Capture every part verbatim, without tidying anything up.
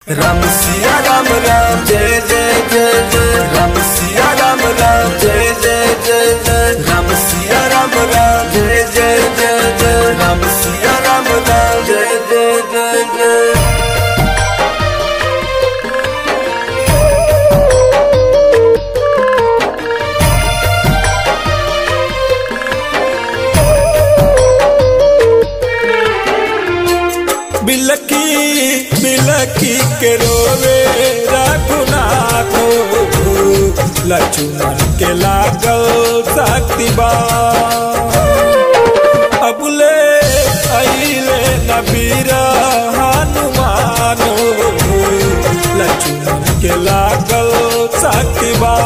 राम सिया राम राम जय जय जय जय राम सिया राम राम जय जय जय जय राम सिया राम राम जय जय जय जय राम सिया राम राम जय जय जय जय। बिलकी बिलकी के रोवे रघुनाथ लक्ष्मण के लागल शक्तिबा अबुले अइले नबीर हनुमान लक्ष्मण के लागल शक्तिबा।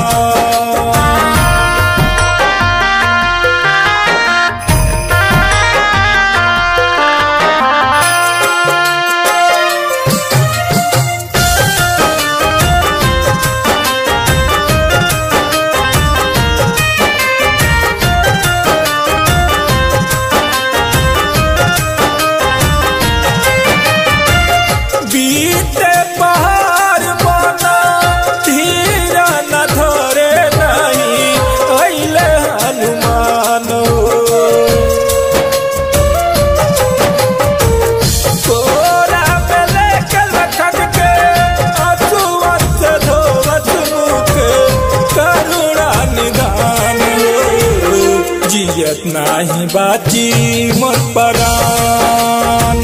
जियत नाही बाची मोर परान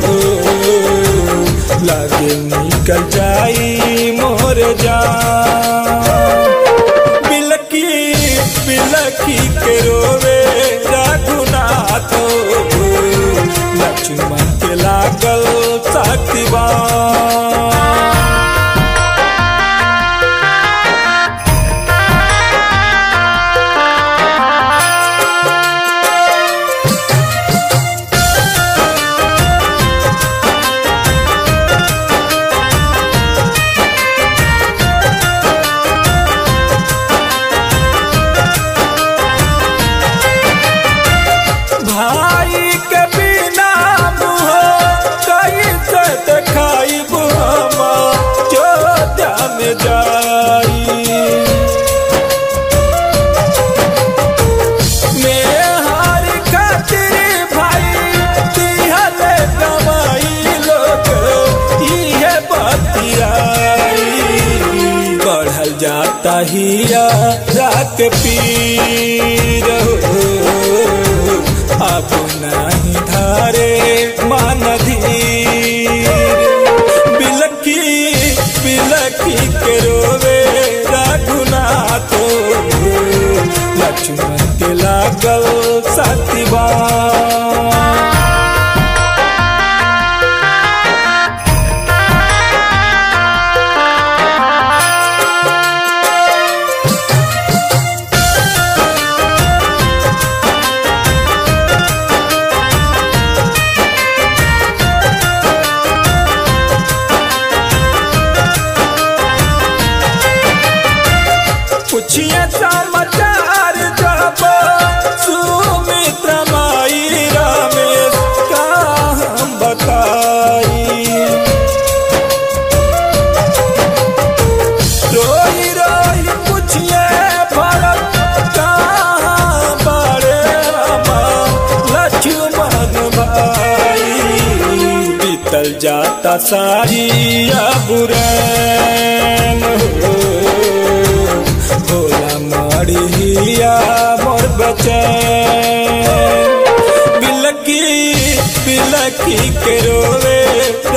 लागे निकल जाई मोर जान। बिलकी बिलकी के रोवे रघुनाथ लक्ष्मण के लागल शक्तिबा। भाई के बिना मुँह कैसे देखाई हम चोटा में जाई मेहर खातिर भाई दिहले कमाई लोग इहे बतियाई बढ़ल जाता हिया रात पीर अब नहीं धारे मान धीर। बिलकी बिलकी के रोवे रघुनाथ लक्ष्मण के लागल शक्तिबा। पूछिए समाचार जब सुमित्र माई रमेश का हम बताई रोई रोई पूछिए भरत कहाँ बड़े लक्ष्मण भाई बीतल जाता सारी बुरैन भोला मारिया मोर बचैन। बिलकी बिलकी के रोवे